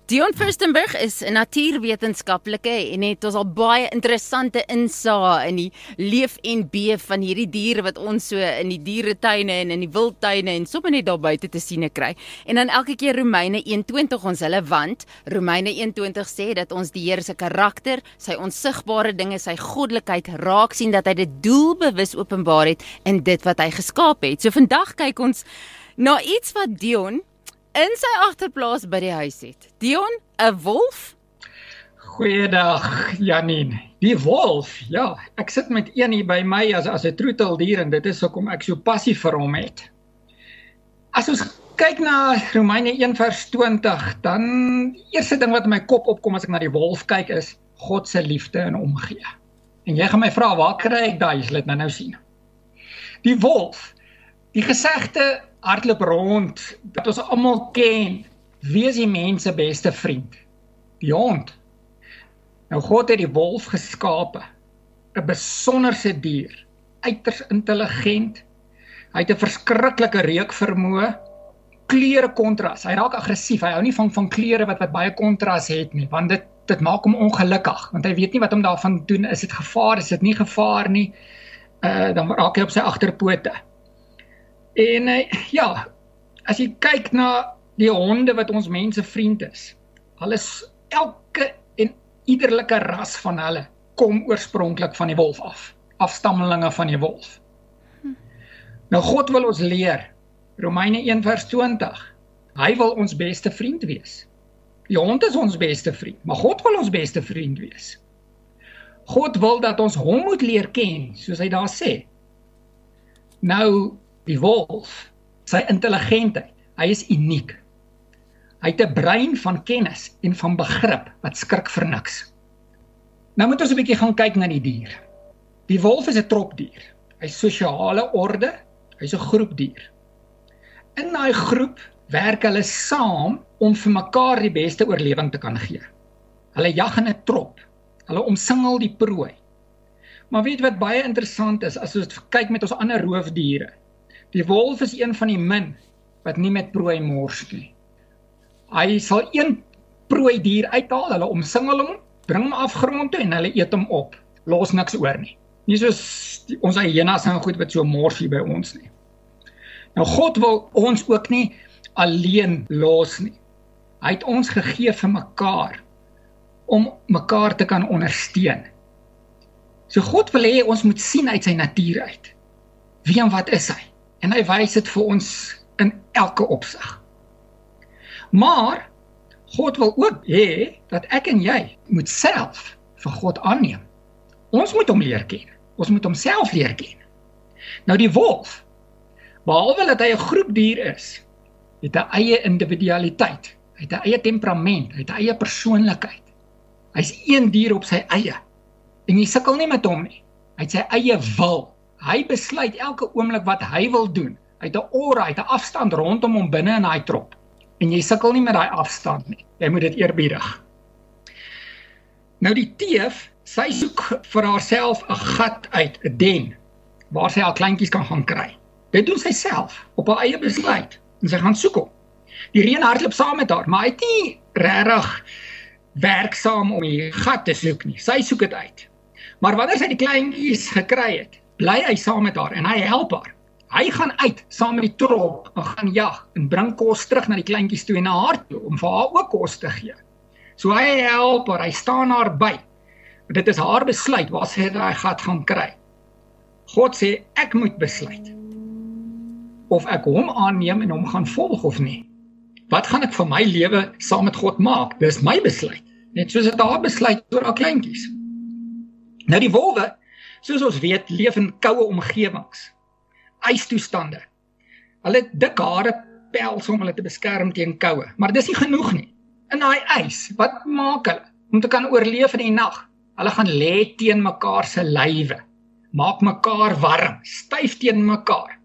Dion Furstenberg is 'n natuurwetenskaplike en het ons al baie interessante insae in die leef en beef van hierdie diere wat ons so in die dieretuine en in die wildtuine en sommer net daar buite te sien kry. En dan elke keer Romeine 1:20 ons hulle want Romeine 1:20 sê dat ons die Here se karakter, sy onsigbare dinge, sy goddelikheid raak sien, dat hy dit doelbewus openbaar het in dit wat hy geskaap het. So vandag kyk ons na iets wat Dion in sy agterplaas by die huis het. Dion, 'n wolf? Goeiedag, Janine. Die wolf, ja, ek sit met een hier by my as 'n troeteldier en dit is hoekom ek so passie vir hom het. As ons kyk na Romeine 1:20, dan die eerste ding wat in my kop opkom as ek na die wolf kyk is God se liefde en omgee. En jy gaan my vra, waar kry ek daai? Jy sal dit nou sien. Die wolf, die gesegde hardloop rond, dat ons almal ken, wie is die mens se beste vriend? Die hond. Nou God het die wolf geskape, 'n besonderse dier, uiters intelligent, hy het 'n verskriklike reukvermoë, kleure kontras, hy raak aggressief, hy hou nie van kleure wat baie kontras het nie, want dit maak hom ongelukkig, want hy weet nie wat hom daarvan doen, is dit gevaar, is dit nie gevaar nie, dan raak hy op sy agterpote. En ja, as jy kyk na die honde wat ons mense vriend is, elke en iederlike ras van hulle kom oorspronklik van die wolf af, afstammelinge van die wolf. Nou God wil ons leer, Romeine 1:20, hy wil ons beste vriend wees. Die hond is ons beste vriend, maar God wil ons beste vriend wees. God wil dat ons hom moet leer ken, soos hy daar sê. Nou, die wolf, sy intelligentheid, hy is uniek. Hy het 'n brein van kennis en van begrip wat skrik vir niks. Nou moet ons 'n bietjie gaan kyk na die dier. Die wolf is 'n tropdier. Hy is sosiale orde, hy is 'n groepdier. In daai groep werk hulle saam om vir mekaar die beste oorlewing te kan gee. Hulle jag in 'n trop. Hulle omsingel die prooi. Maar weet wat baie interessant is, as ons kyk met ons ander roofdiere, die wolf is een van die min wat nie met prooi mors nie. Hy sal een prooi dier uithaal, hulle omsingel hom, bring hom afgrond toe en hulle eet hom op. Los niks oor nie. Nie soos ons hyenas en goed wat so mors hier by ons nie. Nou God wil ons ook nie alleen los nie. Hy het ons gegee vir mekaar, om mekaar te kan ondersteun. So God wil hê ons moet sien uit sy natuur uit. Wie en wat is hy? En hy wys dit vir ons in elke opsig. Maar God wil ook hê dat ek en jy moet self vir God aanneem. Ons moet hom leer ken. Ons moet homself leer ken. Nou die wolf, behalwe dat hy 'n groepdier is, het 'n eie individualiteit, hy het 'n eie temperament, hy het 'n eie persoonlikheid. Hy's een dier op sy eie. En jy sukkel nie met hom nie. Hy het sy eie wil. Hy besluit elke oomblik wat hy wil doen. Hy het 'n aura, hy het 'n afstand rondom hom binne in daai trop. En jy sukkel nie met daai afstand nie. Jy moet dit eerbiedig. Nou die teef, sy soek vir haarself 'n gat uit, 'n den, waar sy haar kleintjies kan gaan kry. Dit doen sy self, op haar eie besluit. En sy gaan soek hom. Die reën hardloop saam met haar, maar hy het nie regtig werksaam om die gat te soek nie. Sy soek dit uit. Maar wanneer sy die kleintjies gekry het, bly hy saam met haar en hy help haar. Hy gaan uit saam met die trop en gaan jag en bring kos terug na die kleintjies toe en na haar toe om vir haar ook kos te gee. So hy help haar, hy staan haar by. Dit is haar besluit waar sy daai gat gaan kry. God sê ek moet besluit of ek hom aanneem en hom gaan volg of nie. Wat gaan ek van my lewe saam met God maak? Dis my besluit. Net soos dit haar besluit oor haar kleintjies. Nou die wolwe, soos ons weet, leef in koue omgewings, ystoestande. Hulle het dik hare, pels om hulle te beskerm teen koue, maar dis nie genoeg nie. In daai ys, wat maak hulle om te kan oorleef in die nag? Hulle gaan lê teen mekaar se lywe, maak mekaar warm, styf teen mekaar.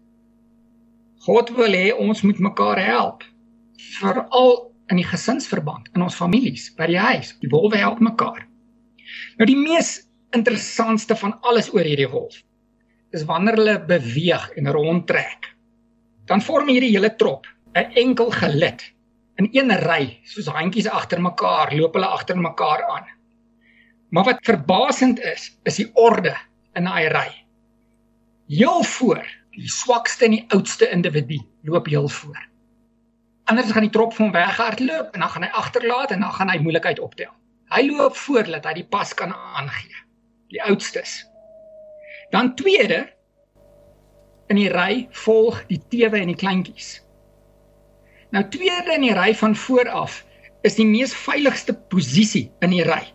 God wil hê ons moet mekaar help, veral in die gesinsverband, in ons families, by die huis. Die wolwe help mekaar. Nou die mees interessantste van alles oor hierdie wolf is wanneer hulle beweeg en rondtrek. Dan vorm hierdie hele trop 'n enkel gelid, in een ry, soos handjies agter mekaar, loop hulle agter mekaar aan. Maar wat verbasend is die orde in daai ry. Heel voor, die swakste en die oudste individu loop heel voor. Anders gaan die trop van hom weghardloop en dan gaan hy agterlaat en dan gaan hy moeilikheid optel. Hy loop voor dat hy die pas kan aangee, die oudstes. Dan tweede, in die ry volg die tewe en die kleintjies. Nou tweede in die ry van vooraf is die mees veiligste posisie in die ry.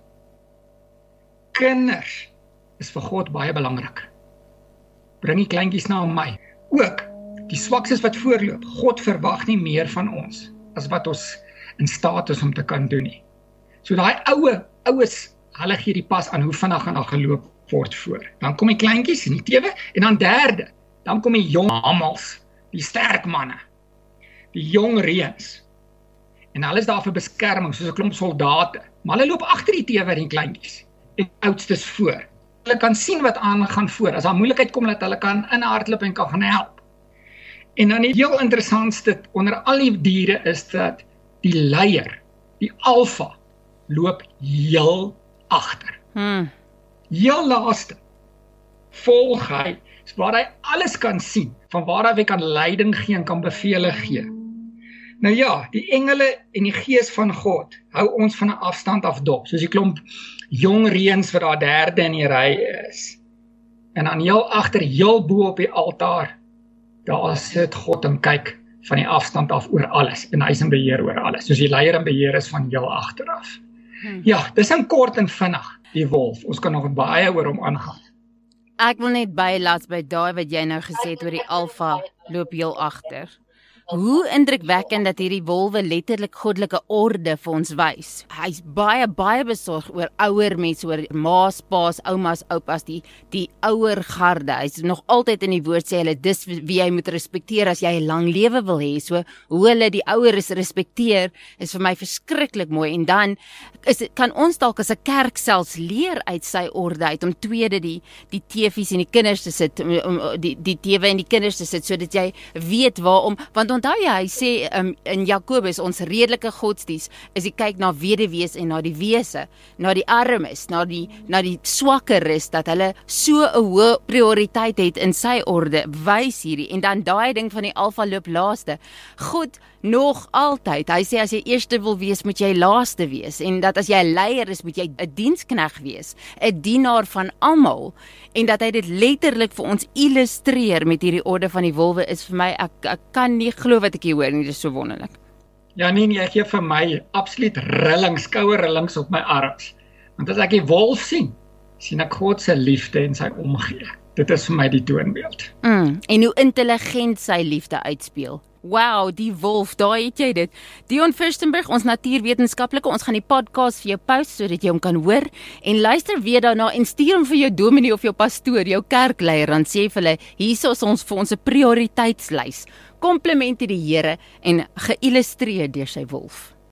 Kinders is vir God baie belangrik. Bring die kleintjies na my. Ook die swakstes wat voorloop. God verwag nie meer van ons as wat ons in staat is om te kan doen nie. So daai oues, hulle gee die pas aan hoe vinnig gaan daar geloop word voor. Dan kom die kleintjies en die tewe en dan derde, dan kom die jong hamels, die sterk manne, die jong reëns. En hulle is daar vir beskerming soos 'n klomp soldate, maar hulle loop agter die tewe en die kleintjies en oudstes voor. Hulle kan sien wat aangaan voor. As daar moeilikheid kom, dat hulle kan inhardloop en kan gaan help. En dan die heel interessantste onder al die diere is dat die leier, die alfa, loop heel agter. Heel laaste volg hy, waar hy alles kan sien, van waar hy kan leiding gee en kan bevele gee. Nou ja, die engele en die gees van God hou ons van 'n afstand af dop, soos die klomp jong reëns wat daar derde in die ry is. En dan heel agter, heel bo op die altaar, daar sit God en kyk van die afstand af oor alles, en hy is in beheer oor alles, soos die leier in beheer is van heel agteraf. Ja, dis in kort en vinnig, die wolf. Ons kan nog baie oor hom aangaan. Ek wil net bylaat by daai wat jy nou gesê het oor die alfa loop heel agter. Hoe indrukwekkend dat hierdie wolwe letterlik goddelike orde vir ons wys. Hy's baie besorg oor ouer mense, oor ma's, pa's, oumas, oupas, die ouer garde. Hy's nog altyd in die woord sê hulle dis wie jy moet respekteer as jy 'n lang lewe wil hê. So hoe hulle die oueres respekteer is vir my verskriklik mooi. En dan kan ons dalk as 'n kerk selfs leer uit sy orde uit om tweede die teefies en die kinders te sit, die tewe en die kinders te sit, sodat jy weet waarom, want onthou jy, hy sê in Jakobus, ons redelike godsdienst is die kyk na weduwees en na die wese, na die armes, na die swakkeres, dat hulle so 'n hoë prioriteit het in sy orde, wys hierdie, en dan daai ding van die alfa loop laaste. God nog altyd, hy sê as jy eerste wil wees, moet jy laaste wees, en dat as jy 'n leier is, moet jy 'n dienskneg wees, 'n dienaar van almal, en dat hy dit letterlik vir ons illustreer met hierdie orde van die wolwe, is vir my, ek kan nie glo wat ek hier hoor nie, dit is so wonderlik. Ja nee, jy gee vir my absoluut skouerrillings op my arms, want as ek die wolf sien ek God se liefde en sy omgee. Dit is vir my die toonbeeld. En hoe intelligent sy liefde uitspeel. Wow, die wolf, daar het jy dit. Dion Furstenberg, ons natuurwetenskaplike, ons gaan die podcast vir jou post, sodat jy hom kan hoor, en luister weer daarna, en stuur hom vir jou dominee of jou pastoor, jou kerkleier, dan sê vir hulle, hier is ons vir ons 'n prioriteitslys. Komplimente die Here, en geïllustreer deur sy wolf.